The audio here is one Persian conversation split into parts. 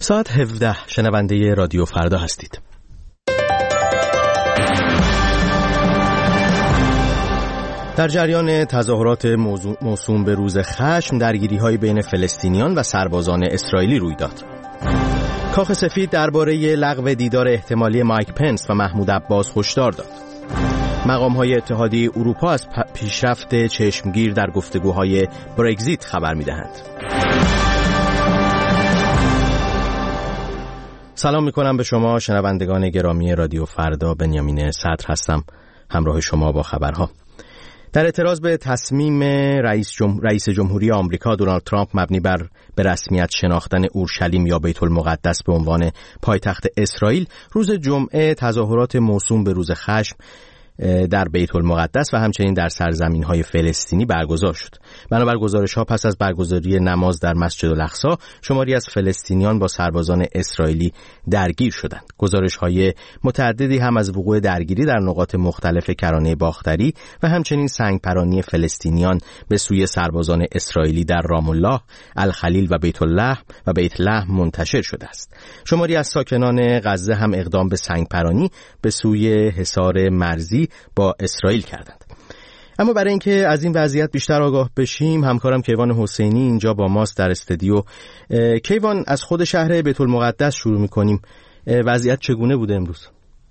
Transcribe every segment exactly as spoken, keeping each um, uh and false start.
ساعت هفده شنونده رادیو فردا هستید. در جریان تظاهرات موسوم به روز خشم، درگیری‌های بین فلسطینیان و سربازان اسرائیلی روی داد. کاخ سفید درباره لغو دیدار احتمالی مایک پنس و محمود عباس هشدار داد. مقام‌های اتحادیه اروپا از پیشرفت چشمگیر در گفتگوهای برگزیت خبر می‌دهند. سلام می‌کنم به شما شنوندگان گرامی رادیو فردا. بنیامین صدر هستم، همراه شما با خبرها. در اعتراض به تصمیم رئیس, جمه... رئیس جمهوری آمریکا دونالد ترامپ مبنی بر به رسمیت شناختن اورشلیم یا بیت المقدس به عنوان پایتخت اسرائیل، روز جمعه تظاهرات موسوم به روز خشم در بیت المقدس و همچنین در سرزمین‌های فلسطینی برگزار شد. بنابر گزارش‌ها پس از برگزاری نماز در مسجد الاقصی، شماری از فلسطینیان با سربازان اسرائیلی درگیر شدند. گزارش‌های متعددی هم از وقوع درگیری در نقاط مختلف کرانه باختری و همچنین سنگپرانی فلسطینیان به سوی سربازان اسرائیلی در رام الله، الخلیل و بیت الله و بیت لحم منتشر شده است. شماری از ساکنان غزه هم اقدام به سنگپرانی به سوی حصار مرزی با اسرائیل کردند. اما برای اینکه از این وضعیت بیشتر آگاه بشیم، همکارم کیوان حسینی اینجا با ماست در استودیو. کیوان، از خود شهر بیت المقدس شروع می‌کنیم. وضعیت چگونه بوده امروز؟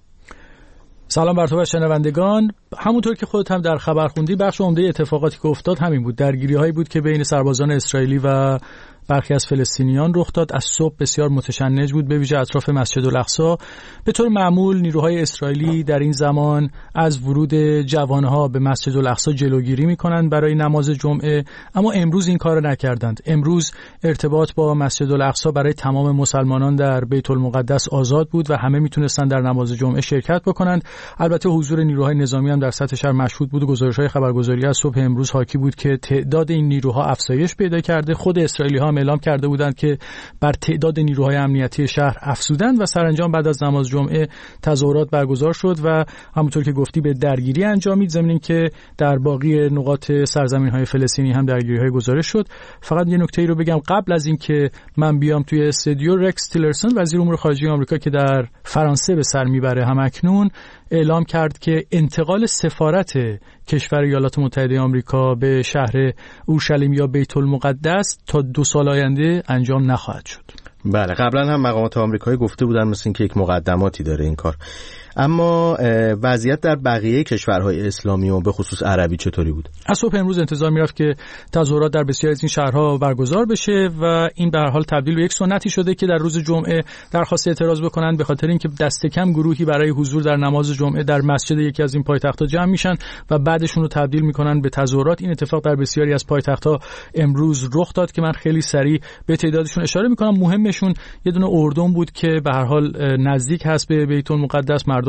سلام بر تو و شنوندگان. همونطور که خودت هم در خبر خوندی، بخش عمده اتفاقاتی که افتاد همین بود. درگیری‌هایی بود که بین سربازان اسرائیلی و برخی از فلسطینیان رخ داد. از صبح بسیار متشنج بود، به ویژه اطراف مسجد الاقصی. به طور معمول نیروهای اسرائیلی در این زمان از ورود جوانها به مسجد الاقصی جلوگیری می‌کنند برای نماز جمعه، اما امروز این کارو نکردند. امروز ارتباط با مسجد الاقصی برای تمام مسلمانان در بیت المقدس آزاد بود و همه میتونستند در نماز جمعه شرکت بکنند. البته حضور نیروهای نظامی هم در سطح شهر مشهود بود و گزارش‌های خبرگزاری از صبح امروز حاکی بود که تعداد این نیروها افزایش پیدا کرده. خود اسرائیلی‌ها اعلام کرده بودند که بر تعداد نیروهای امنیتی شهر افزودند و سرانجام بعد از نماز جمعه تظاهرات برگزار شد و همونطور که گفتی به درگیری انجامید، ضمن اینکه در باقی نقاط سرزمین‌های فلسطینی هم درگیری‌های گزارش شد. فقط یه نکته‌ای رو بگم قبل از اینکه من بیام توی استودیو، رکس تیلرسون وزیر امور خارجه آمریکا که در فرانسه به سر میبره همکنون اعلام کرد که انتقال سفارت کشور ایالات متحده آمریکا به شهر اورشلیم یا بیت المقدس تا دو سال آینده انجام نخواهد شد. بله، قبلا هم مقامات آمریکایی گفته بودن مثل اینکه یک مقدماتی داره این کار. اما وضعیت در بقیه کشورهای اسلامی و به خصوص عربی چطوری بود؟ از صبح امروز انتظار میرفت که تظاهرات در بسیاری از این شهرها برگزار بشه و این به هر حال تبدیل به یک سنتی شده که در روز جمعه درخواست اعتراض بکنن، به خاطر اینکه دست کم گروهی برای حضور در نماز جمعه در مسجد یکی از این پایتخت‌ها جمع میشن و بعدشون رو تبدیل میکنن به تظاهرات. این اتفاق در بسیاری از پایتخت‌ها امروز رخ داد که من خیلی سریع به تعدادشون اشاره میکنم. مهمشون یه دونه اردن بود که به هر حال نزدیک هست به بیت المقدس، مردم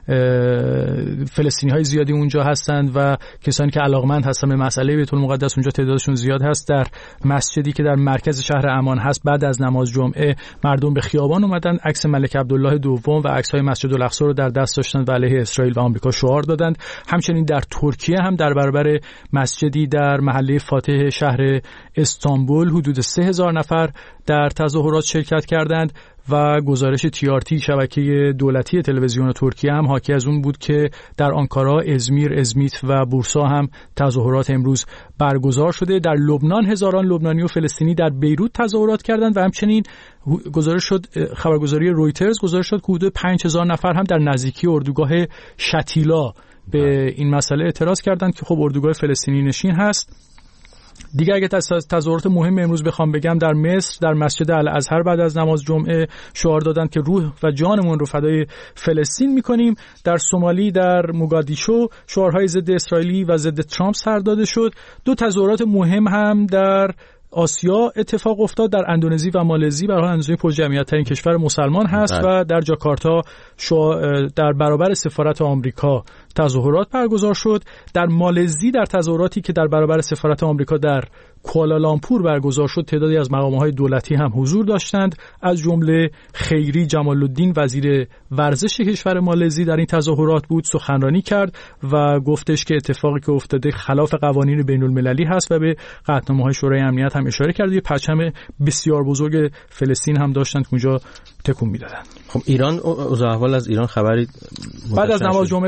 فلسطینی‌های زیادی اونجا هستند و کسانی که علاقمند هستن به مسئله بیت المقدس اونجا تعدادشون زیاد هست. در مسجدی که در مرکز شهر عمان هست، بعد از نماز جمعه مردم به خیابان اومدن، عکس ملک عبدالله دوم و عکس‌های مسجد الاقصی رو در دست داشتند و علیه اسرائیل و آمریکا شعار دادند. همچنین در ترکیه هم در برابر مسجدی در محله فاتح شهر استانبول حدود سه هزار نفر در تظاهرات شرکت کردند و گزارش تی آر تی شبکه دولتی تلویزیون ترکیه هم حاکی از اون بود که در آنکارا، ازمیر، ازمیت و بورسا هم تظاهرات امروز برگزار شده. در لبنان هزاران لبنانی و فلسطینی در بیروت تظاهرات کردند و همچنین گزارش شد، خبرگزاری رویترز گزارش شد که حدود پنج هزار نفر هم در نزدیکی اردوگاه شتیلا به این مسئله اعتراض کردند که خب اردوگاه فلسطینی نشین هست. دیگه اگه تظاهرات مهم امروز بخوام بگم، در مصر در مسجد الازهر بعد از نماز جمعه شعار دادند که روح و جانمون رو فدای فلسطین میکنیم. در سومالی در موگادیشو شعارهای ضد اسرائیلی و ضد ترامپ سر داده شد. دو تظاهرات مهم هم در آسیا اتفاق افتاد، در اندونزی و مالزی. به هر حال اندونزی پرجمعیت ترین کشور مسلمان هست و در جاکارتا در برابر سفارت آمریکا تظاهرات برگزار شد. در مالزی در تظاهراتی که در برابر سفارت آمریکا در کوالالامپور برگزار شد تعدادی از مقام‌های دولتی هم حضور داشتند، از جمله خیری جمال الدین وزیر ورزش کشور مالزی در این تظاهرات بود، سخنرانی کرد و گفتش که اتفاقی که افتاده خلاف قوانین بین‌المللی هست و به قطعنامه‌های شورای امنیت هم اشاره کرد. یه پرچم بسیار بزرگ فلسطین هم داشتند که اونجا تکون میدادن. خب ایران اوضاع احوال از ایران خبری بعد از نماز جمعه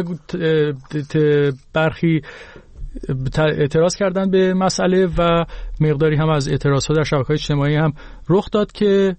برخی اعتراض کردن به مسئله و مقداری هم از اعتراضها در شبکه‌های اجتماعی هم رخ داد که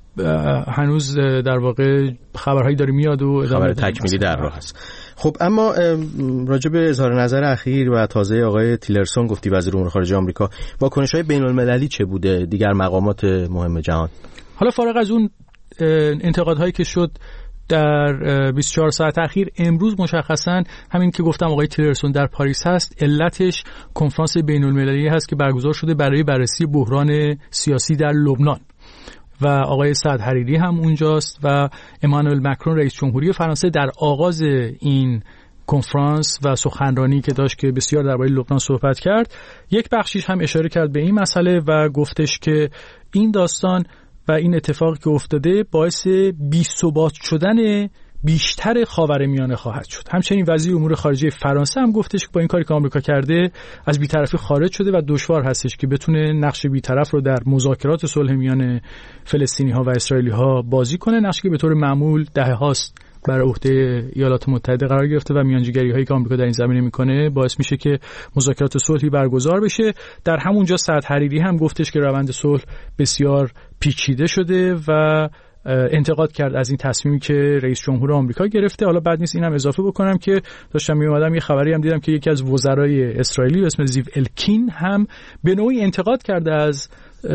هنوز در واقع خبرهایی داره میاد و خبر تکمیلی در راه است. خب اما راجع به اظهار نظر اخیر و تازه آقای تیلرسون گفتی وزیر امور خارجه آمریکا، واکنش‌های بین‌المللی چه بوده، دیگر مقامات مهم جهان؟ حالا فارغ از اون انتقادهایی که شد در بیست و چهار ساعت اخیر، امروز مشخصاً همین که گفتم آقای تیلرسون در پاریس هست، علتش کنفرانس بین‌المللی هست که برگزار شده برای بررسی بحران سیاسی در لبنان و آقای سعد حریری هم اونجاست و امانوئل مکرون رئیس جمهوری فرانسه در آغاز این کنفرانس و سخنرانی که داشت که بسیار درباره لبنان صحبت کرد، یک بخشیش هم اشاره کرد به این مسئله و گفتش که این داستان و این اتفاقی که افتاده باعث بی‌ثبات شدن بیشتر خاورمیانه خواهد شد. همچنین وزیر امور خارجه فرانسه هم گفتش که با این کاری که آمریکا کرده از بی‌طرفی خارج شده و دشوار هستش که بتونه نقش بی‌طرف رو در مذاکرات صلح میان فلسطینی‌ها و اسرائیلی‌ها بازی کنه، نقشی که به طور معمول دهه‌هاست بر عهده ایالات متحده قرار گرفته و میانجیگری‌هایی که آمریکا در این زمینه میکنه باعث میشه که مذاکرات صلحی برگزار بشه. در همونجا سعد حریری هم گفتش که روند صلح بسیار پیچیده شده و انتقاد کرد از این تصمیمی که رئیس جمهور آمریکا گرفته. حالا بعد نیست اینم اضافه بکنم که داشتم میومدم یه خبری هم دیدم که یکی از وزرای اسرائیلی به اسم زیو الکین هم به نوعی انتقاد کرده از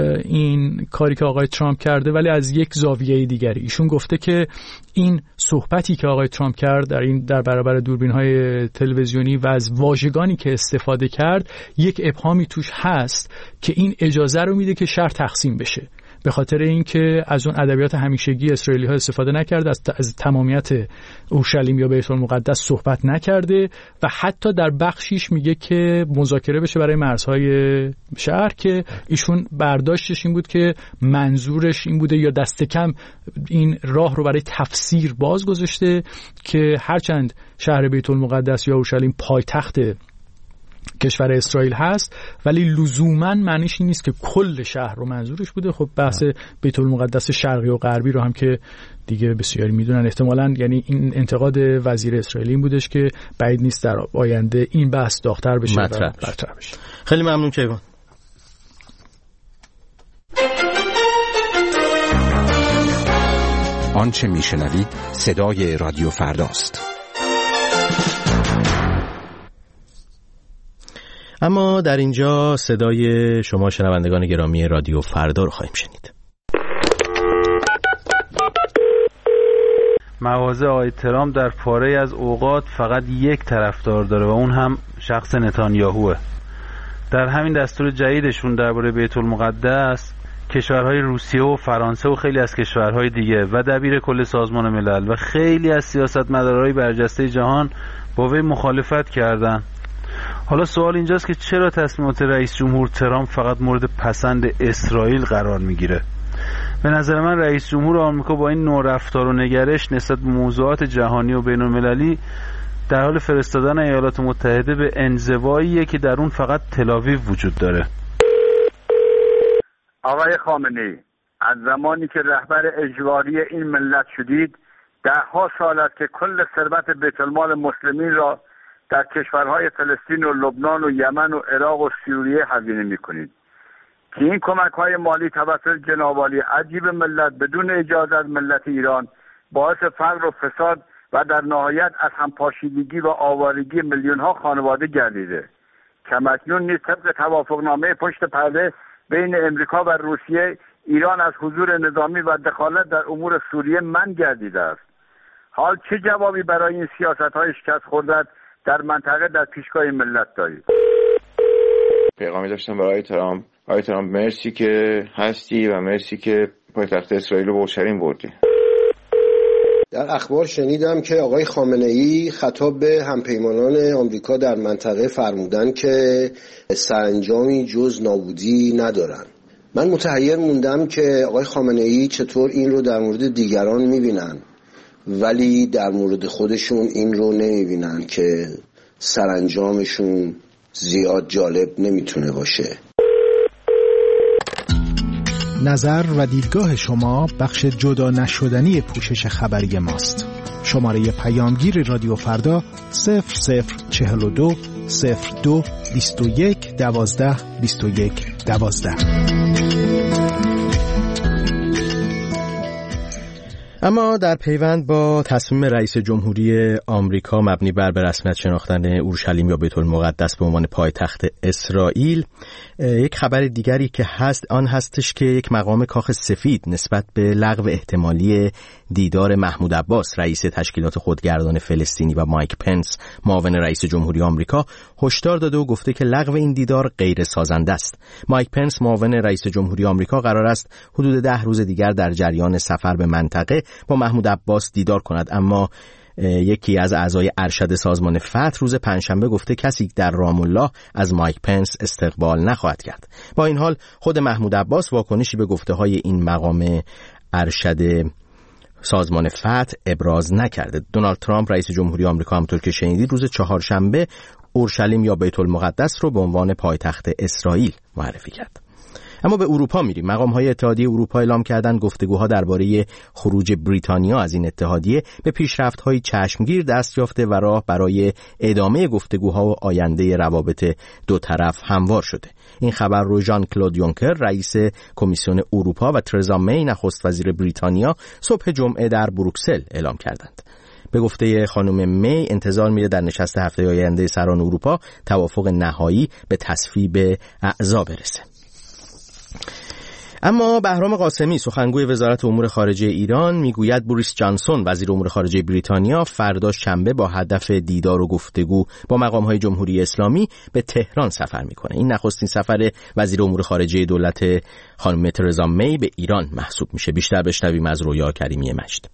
این کاری که آقای ترامپ کرده، ولی از یک زاویه دیگری. ایشون گفته که این صحبتی که آقای ترامپ کرد در این در برابر دوربین‌های تلویزیونی و از واژگانی که استفاده کرد، یک ابهامی توش هست که این اجازه رو میده که شهر تقسیم بشه، به خاطر اینکه از اون ادبیات همیشگی اسرائیلی ها استفاده نکرده، از, از تمامیت اورشلیم یا بیت المقدس صحبت نکرده و حتی در بخشیش میگه که مذاکره بشه برای مرزهای شهر، که ایشون برداشتش این بود که منظورش این بوده یا دست کم این راه رو برای تفسیر باز گذاشته که هرچند شهر بیت المقدس یا اورشلیم پایتخت کشور اسرائیل هست، ولی لزوماً معنیش این نیست که کل شهر رو منظورش بوده. خب بحث بیت المقدس شرقی و غربی رو هم که دیگه بسیاری میدونن احتمالاً، یعنی این انتقاد وزیر اسرائیلی این بودش که بعید نیست در آینده این بحث داغ‌تر بشه و برطرف بشه. خیلی ممنون کیوان. آنچه میشنوید صدای رادیو فرداست. اما در اینجا صدای شما شنوندگان گرامی رادیو فردا رو خواهیم شنید. مواضع آقای ترامپ در پاره از اوقات فقط یک طرفدار داره و اون هم شخص نتانیاهوه. در همین دستور جدیدشون درباره بیت المقدس، کشورهای روسیه و فرانسه و خیلی از کشورهای دیگه و دبیر کل سازمان ملل و خیلی از سیاستمدارهای برجسته جهان با وی مخالفت کردن. حالا سوال اینجاست که چرا تصمیمات رئیس جمهور ترامپ فقط مورد پسند اسرائیل قرار میگیره؟ به نظر من رئیس جمهور آمریکا با این نوع رفتار و نگرش نسبت به موضوعات جهانی و بین‌المللی در حال فرستادن ایالات متحده به انزواییه که در اون فقط تل‌آویو وجود داره. آقای خامنه‌ای، از زمانی که رهبر اجباری این ملت شدید، ده ها سال است که کل ثروت بیت المال مسلمین را در کشورهای فلسطین و لبنان و یمن و عراق و سوریه هزینه می‌کنید که این کمک‌های مالی توسط جنابعالی عجیب ملت بدون اجازه از ملت ایران باعث فقر و فساد و در نهایت از همپاشیدگی و آوارگی میلیون‌ها خانواده گردیده. کماکنون نیز طبق توافقنامه پشت پرده بین امریکا و روسیه، ایران از حضور نظامی و دخالت در امور سوریه منع گردیده است. حال چه جوابی برای این سیاست‌های شکست خورده در منطقه در پیشگاه ملت دارید؟ پیغامی داشتم برای ترامپ. آقای ترامپ، مرسی که هستی و مرسی که پایتخت اسرائیل رو به اورشلیم بردی. در اخبار شنیدم که آقای خامنه‌ای خطاب به همپیمانان آمریکا در منطقه فرمودن که سرانجامی جز نابودی ندارن. من متحیر موندم که آقای خامنه‌ای چطور این رو در مورد دیگران می‌بینن ولی در مورد خودشون این رو نمی‌بینن که سرانجامشون زیاد جالب نمیتونه باشه. نظر و دیدگاه شما بخش جدا نشدنی پوشش خبری ماست. شماره پیامگیر رادیو فردا صفر صفر چهل و دو صفر دو بیست و یک دوازده بیست و یک دوازده. اما در پیوند با تصمیم رئیس جمهوری آمریکا مبنی بر به رسمیت شناختن اورشلیم یا بیت المقدس به عنوان پایتخت اسرائیل، یک خبر دیگری که هست آن هستش که یک مقام کاخ سفید نسبت به لغو احتمالی دیدار محمود عباس رئیس تشکیلات خودگردان فلسطینی و مایک پنس معاون رئیس جمهوری آمریکا هشدار داده و گفته که لغو این دیدار غیر سازنده است. مایک پنس معاون رئیس جمهوری آمریکا قرار است حدود ده روز دیگر در جریان سفر به منطقه با محمود عباس دیدار کند، اما یکی از اعضای ارشد سازمان فتح روز پنجشنبه گفته کسی در رام الله از مایک پنس استقبال نخواهد کرد. با این حال خود محمود عباس واکنشی به گفته‌های این مقام ارشد سازمان فتح ابراز نکرده. دونالد ترامپ رئیس جمهوری آمریکا همونطور که شنیدید روز چهارشنبه اورشلیم یا بیت المقدس رو به عنوان پایتخت اسرائیل معرفی کرد. اما به اروپا میریم. مقام‌های اتحادیه اروپا اعلام کردن گفتگوها درباره خروج بریتانیا از این اتحادیه به پیشرفت‌های چشمگیر دست یافته و راه برای ادامه گفتگوها و آینده روابط دو طرف هموار شده. این خبر رو ژان کلود یونکر رئیس کمیسیون اروپا و ترزا می نخست وزیر بریتانیا صبح جمعه در بروکسل اعلام کردند. به گفته خانم می انتظار میره در نشست هفته آینده سران اروپا توافق نهایی به تصویب اعضا برسه. اما بهرام قاسمی سخنگوی وزارت امور خارجه ایران میگوید بوریس جانسون وزیر امور خارجه بریتانیا فردا شنبه با هدف دیدار و گفتگو با مقام‌های جمهوری اسلامی به تهران سفر میکنه. این نخستین سفر وزیر امور خارجه دولت خانم ترزا می به ایران محسوب میشه. بیشتر بشنویم از رویا کریمی مجد.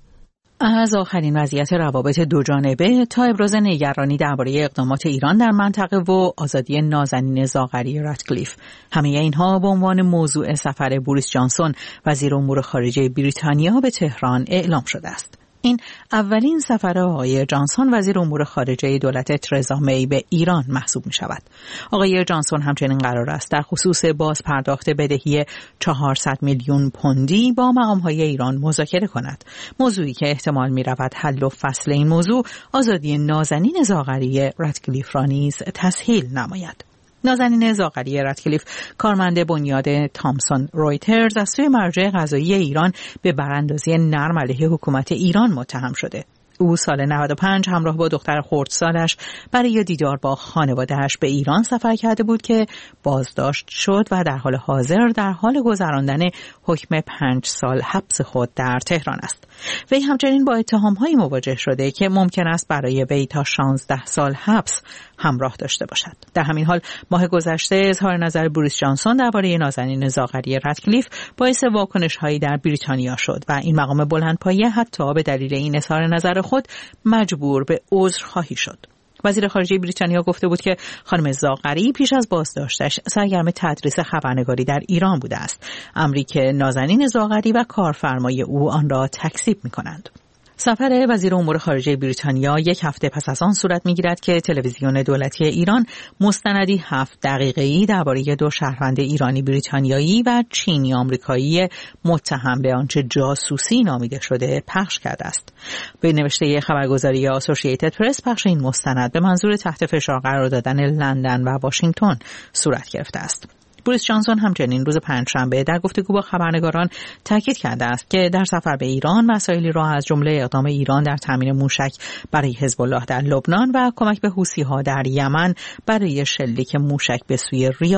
از آخرین وضعیت روابط دو جانبه تا ابراز نگرانی درباره اقدامات ایران در منطقه و آزادی نازنین زاغری راتکلیف، همه اینها به عنوان موضوع سفر بوریس جانسون وزیر امور خارجه بریتانیا به تهران اعلام شده است. این اولین سفر آقای جانسون وزیر امور خارجه دولت ترزا می به ایران محسوب می شود. آقای جانسون همچنین قرار است در خصوص باز پرداخت بدهی چهارصد میلیون پوندی با مقام‌های ایران مذاکره کند، موضوعی که احتمال می رود حل و فصل این موضوع آزادی نازنین زاغری راتکلیف را نیز تسهیل نماید. نازنین زاغری راتکلیف کارمند بنیاد تامسون رویترز از سوی مرجع قضایی ایران به براندازی نرم علیه حکومت ایران متهم شده. او سال نود و پنج همراه با دختر خردسالش برای دیدار با خانواده‌اش به ایران سفر کرده بود که بازداشت شد و در حال حاضر در حال گذراندن حکم پنج سال حبس خود در تهران است. وی همچنین با اتهام‌هایی مواجه شده که ممکن است برای وی تا شانزده سال حبس همراه داشته باشد. در همین حال ماه گذشته اظهار نظر بوریس جانسون درباره نازنین زاغری راتکلیف باعث واکنش‌هایی در بریتانیا شد و این مقام بلندپایه حتی به دلیل این اظهار نظر خود مجبور به عذرخواهی شد. وزیر خارجه بریتانیا گفته بود که خانم زاغری پیش از بازداشتش سرگرم تدریس خبرنگاری در ایران بوده است، امری که نازنین زاغری و کارفرمای او آن را تکذیب می‌کنند. سفر وزیر امور خارجه بریتانیا یک هفته پس از آن صورت می‌گیرد که تلویزیون دولتی ایران مستندی هفت دقیقه‌ای درباره دو شهروند ایرانی بریتانیایی و چینی آمریکایی متهم به آنچه جاسوسی نامیده شده پخش کرده است. به نوشته خبرگزاری آسوشییتد پرس، پخش این مستند به منظور تحت فشار قرار دادن لندن و واشنگتن صورت گرفته است. بوریس جانسون همچنین روز پنجشنبه در گفتگو با خبرنگاران تاکید کرده است که در سفر به ایران مسائلی را از جمله اقدام ایران در تامین موشک برای حزب الله در لبنان و کمک به حوثی‌ها در یمن برای شلیک موشک به سوی ریاض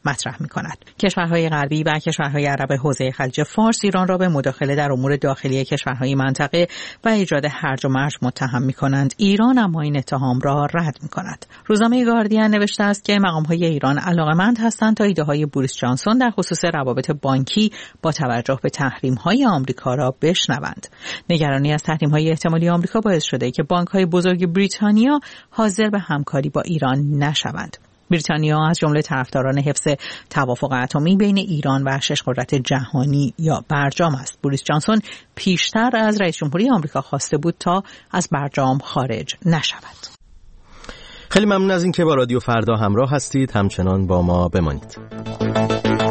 مطرح می‌کند. کشورهای غربی و کشورهای عرب حوزه خلیج فارس ایران را به مداخله در امور داخلی کشورهای منطقه و ایجاد هرج و مرج متهم می‌کنند. ایران اما این اتهام را رد می‌کند. روزنامه گاردین نوشته است که مقام‌های ایران علاقه‌مند هستند تا ایده‌های بوریس جانسون در خصوص روابط بانکی با توجه به تحریم‌های آمریکا را بشنوند. نگرانی از تحریم‌های احتمالی آمریکا باعث شده که بانک‌های بزرگ بریتانیا حاضر به همکاری با ایران نشوند. بریتانیا از جمله طرفداران حفظ توافق اتمی بین ایران و شش قدرت جهانی یا برجام است. بوریس جانسون پیشتر از رئیس جمهوری آمریکا خواسته بود تا از برجام خارج نشود. خیلی ممنون از اینکه با رادیو فردا همراه هستید. همچنان با ما بمانید.